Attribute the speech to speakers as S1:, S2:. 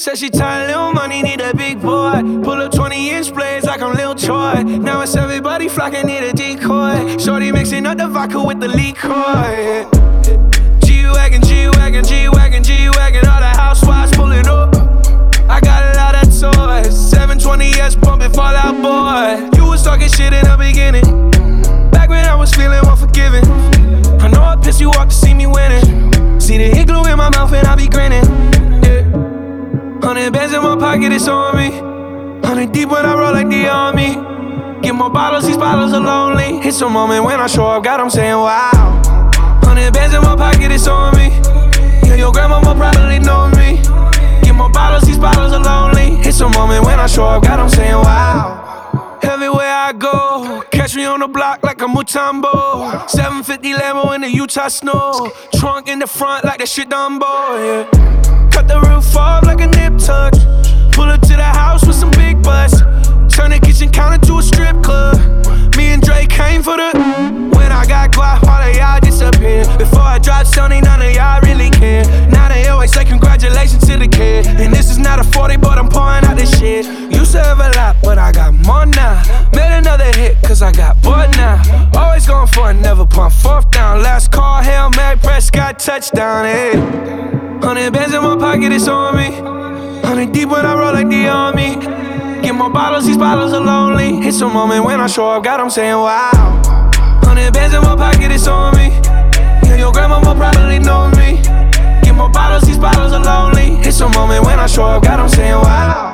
S1: Said she tired, little money, need a big boy. Pull up 20-inch blades like I'm Lil Troy. Now it's everybody flocking, need a decoy. Shorty mixing up the vodka with the liquor. G-Wagon, G-Wagon, G-Wagon, G-Wagon. All the housewives pulling up. I got a lot of toys. 720S pumping Fall Out Boy. You was talking shit in the beginning, back when I was feeling unforgiving. I know I pissed you off to see me winning. See the hit glue in my mouth and I be grinning. 100 bands in my pocket, it's on me. 100 deep when I roll like the army. Get more bottles, these bottles are lonely. It's a moment when I show up, God, I'm saying wow. 100 bands in my pocket, it's on me. Yeah, your grandma will probably know me. Get more bottles, these bottles are lonely. It's a moment when I show up, God, I'm saying wow. Everywhere I go, catch me on the block like a Mutombo. 750 Lambo in the Utah snow. Trunk in the front like that shit Dumbo, yeah. Cut the roof off like a nip tuck. Pull up to the house with some big butts. Turn the kitchen counter to a strip club. Me and Drake came for the. When I got guap, all of y'all disappeared. Before I dropped Sony, none of y'all really care. Now they always say congratulations to the kid. And this is not a 40, but I'm pouring out this shit. Used to have a lot, but I got more now. Made another hit, cause I got bored now. Always going for it, never punt fourth down. Last call, Hail Mary, Prescott, touchdown, hey. 100 bands in my pocket, it's on me. 100 deep when I roll like the army. Get more bottles, these bottles are lonely. It's a moment when I show up, God, I'm saying wow. 100 bands in my pocket, it's on me. Yeah, your grandma will probably know me. Get more bottles, these bottles are lonely. It's a moment when I show up, God, I'm saying wow.